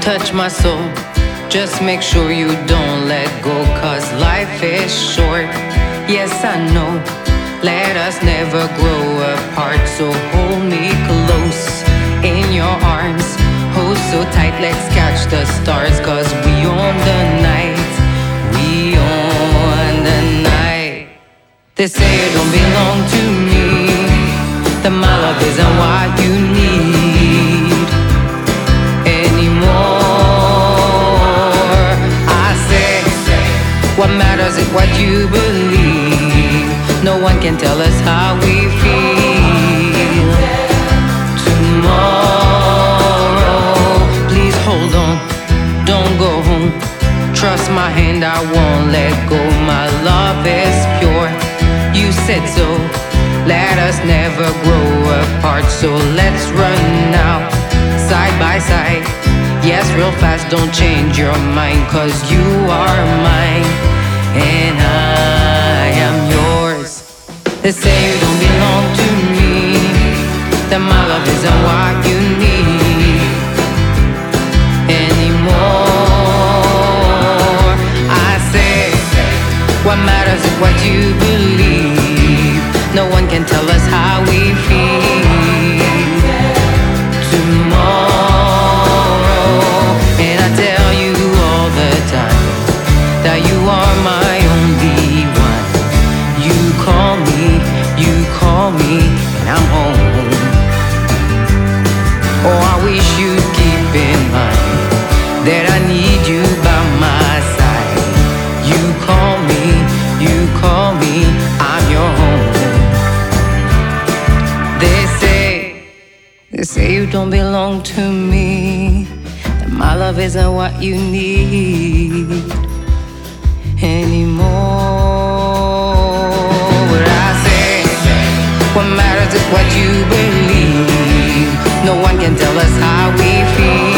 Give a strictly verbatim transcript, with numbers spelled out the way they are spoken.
touch my soul. Just make sure you don't let go, 'cause life is short. Yes, I know. Let us never grow apart. So hold me close in your arms. Hold so tight, let's catch the stars. 'Cause we own the night. We own the night. They say it don't belong to me, that my love isn't what you need anymore. I say, what matters is what you believe. No one can tell us how we feel. Tomorrow, please hold on, don't go home. Trust my hand, I won't let go. My love is pure, you said so. Let us never grow apart. So let's run now, side by side. Yes, real fast, don't change your mind. 'Cause you are mine, and I am yours. They say you don't belong to me, that my love isn't what you need anymore. I say, what matters is what you believe. No one can tell us how we feel. Tomorrow, and I tell you all the time that you are my only one. You call me, you call me, and I'm home. Oh, I wish you'd keep in mind that I need you by my side. You call me, you call me, I'm your home. They say, they say you don't belong to me, that my love isn't what you need anymore. But I say, what matters is what you believe. No one can tell us how we feel.